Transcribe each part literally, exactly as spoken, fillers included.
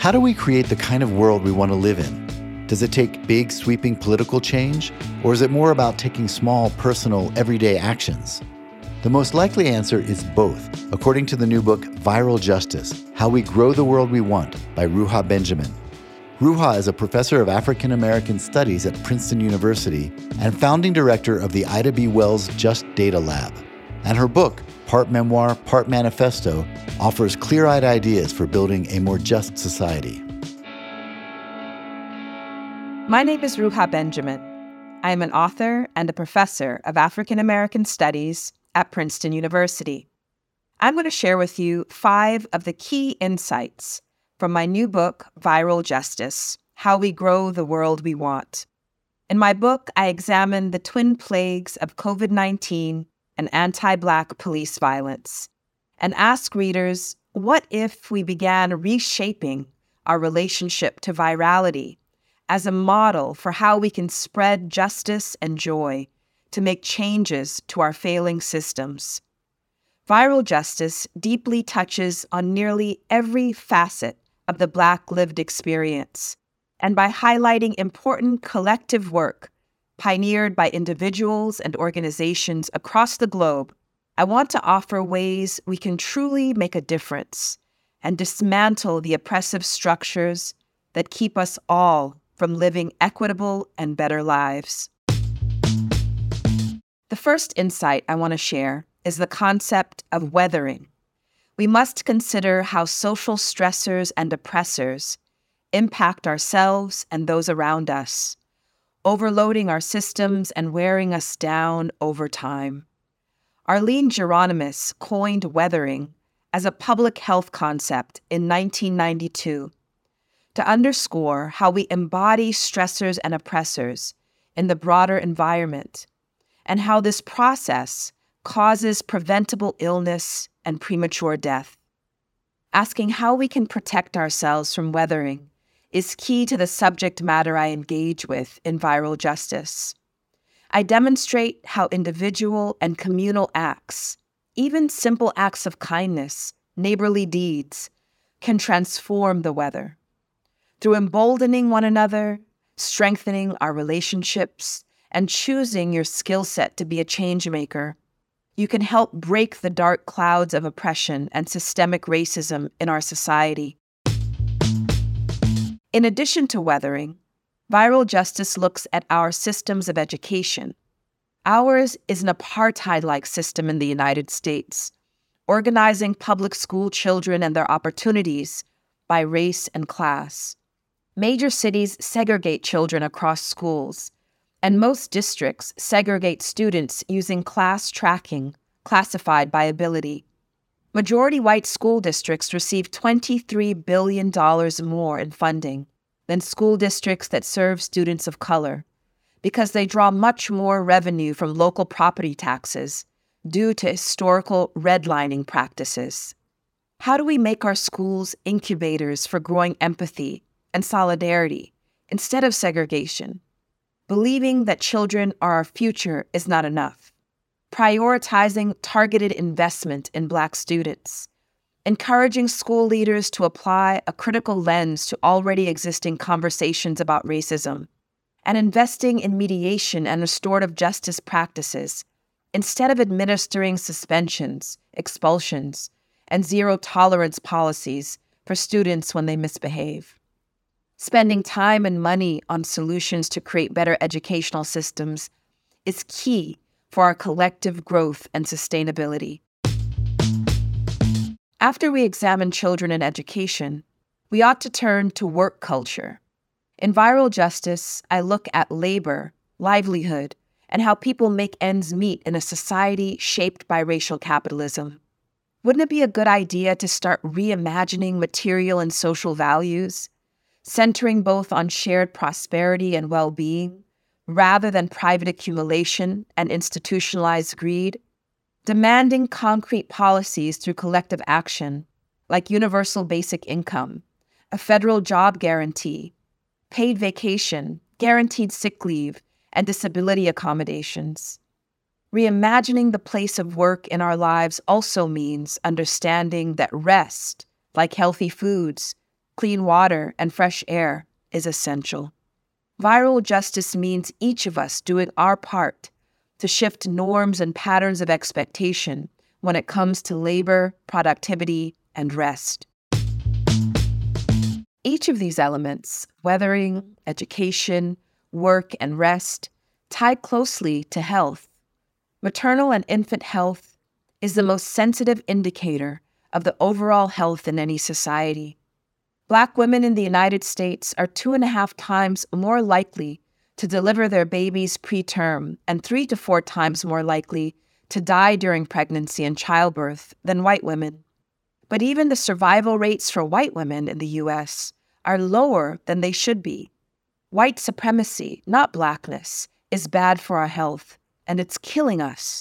How do we create the kind of world we want to live in? Does it take big, sweeping political change? Or is it more about taking small, personal, everyday actions? The most likely answer is both, according to the new book, Viral Justice, How We Grow the World We Want by Ruha Benjamin. Ruha is a professor of African American Studies at Princeton University and founding director of the Ida B. Wells Just Data Lab. And her book, part memoir, part manifesto, offers clear-eyed ideas for building a more just society. My name is Ruha Benjamin. I am an author and a professor of African American Studies at Princeton University. I'm going to share with you five of the key insights from my new book, Viral Justice, How We Grow the World We Want. In my book, I examine the twin plagues of covid nineteen and anti-Black police violence, and ask readers, what if we began reshaping our relationship to virality as a model for how we can spread justice and joy to make changes to our failing systems? Viral Justice deeply touches on nearly every facet of the Black lived experience, and by highlighting important collective work pioneered by individuals and organizations across the globe, I want to offer ways we can truly make a difference and dismantle the oppressive structures that keep us all from living equitable and better lives. The first insight I want to share is the concept of weathering. We must consider how social stressors and oppressors impact ourselves and those around us, overloading our systems and wearing us down over time. Arlene Geronimus coined weathering as a public health concept in nineteen ninety-two to underscore how we embody stressors and oppressors in the broader environment and how this process causes preventable illness and premature death. Asking how we can protect ourselves from weathering is key to the subject matter I engage with in Viral Justice. I demonstrate how individual and communal acts, even simple acts of kindness, neighborly deeds, can transform the weather. Through emboldening one another, strengthening our relationships, and choosing your skill set to be a change maker, you can help break the dark clouds of oppression and systemic racism in our society. In addition to weathering, Viral Justice looks at our systems of education. Ours is an apartheid-like system in the United States, organizing public school children and their opportunities by race and class. Major cities segregate children across schools, and most districts segregate students using class tracking classified by ability. Majority white school districts receive twenty-three billion dollars more in funding than school districts that serve students of color, because they draw much more revenue from local property taxes due to historical redlining practices. How do we make our schools incubators for growing empathy and solidarity instead of segregation? Believing that children are our future is not enough. Prioritizing targeted investment in Black students. Encouraging school leaders to apply a critical lens to already existing conversations about racism. And investing in mediation and restorative justice practices instead of administering suspensions, expulsions, and zero-tolerance policies for students when they misbehave. Spending time and money on solutions to create better educational systems is key for our collective growth and sustainability. After we examine children and education, we ought to turn to work culture. In Viral Justice, I look at labor, livelihood, and how people make ends meet in a society shaped by racial capitalism. Wouldn't it be a good idea to start reimagining material and social values, centering both on shared prosperity and well-being, rather than private accumulation and institutionalized greed? Demanding concrete policies through collective action, like universal basic income, a federal job guarantee, paid vacation, guaranteed sick leave, and disability accommodations. Reimagining the place of work in our lives also means understanding that rest, like healthy foods, clean water, and fresh air is essential. Viral justice means each of us doing our part to shift norms and patterns of expectation when it comes to labor, productivity, and rest. Each of these elements, weathering, education, work, and rest, tie closely to health. Maternal and infant health is the most sensitive indicator of the overall health in any society. Black women in the United States are two and a half times more likely to deliver their babies preterm and three to four times more likely to die during pregnancy and childbirth than white women. But even the survival rates for white women in the U S are lower than they should be. White supremacy, not blackness, is bad for our health, and it's killing us.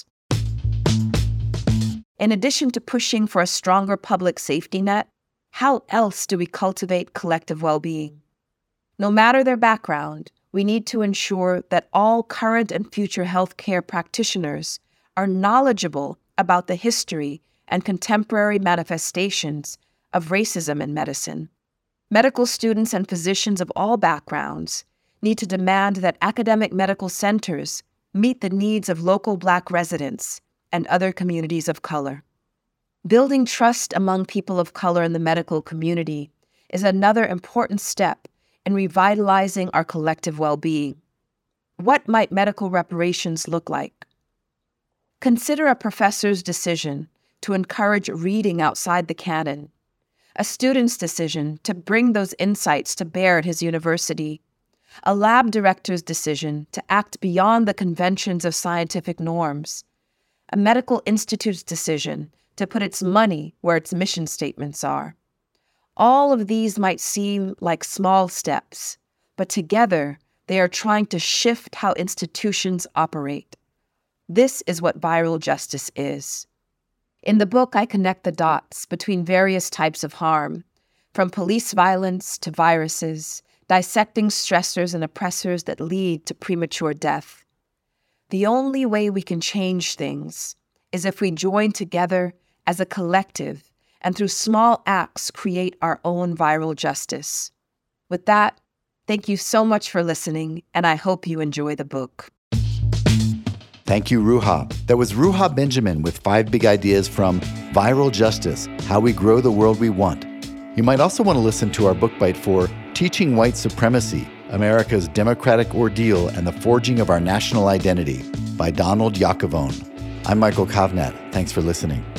In addition to pushing for a stronger public safety net, how else do we cultivate collective well-being? No matter their background, we need to ensure that all current and future healthcare practitioners are knowledgeable about the history and contemporary manifestations of racism in medicine. Medical students and physicians of all backgrounds need to demand that academic medical centers meet the needs of local Black residents and other communities of color. Building trust among people of color in the medical community is another important step in revitalizing our collective well-being. What might medical reparations look like? Consider a professor's decision to encourage reading outside the canon, a student's decision to bring those insights to bear at his university, a lab director's decision to act beyond the conventions of scientific norms, a medical institute's decision to put its money where its mission statements are. All of these might seem like small steps, but together they are trying to shift how institutions operate. This is what viral justice is. In the book, I connect the dots between various types of harm, from police violence to viruses, dissecting stressors and oppressors that lead to premature death. The only way we can change things is if we join together as a collective and through small acts create our own viral justice. With that, thank you so much for listening, and I hope you enjoy the book. Thank you, Ruha. That was Ruha Benjamin with five big ideas from Viral Justice, How We Grow the World We Want. You might also want to listen to our book bite for Teaching White Supremacy, America's Democratic Ordeal and the Forging of Our National Identity by Donald Yakovone. I'm Michael Kovnat. Thanks for listening.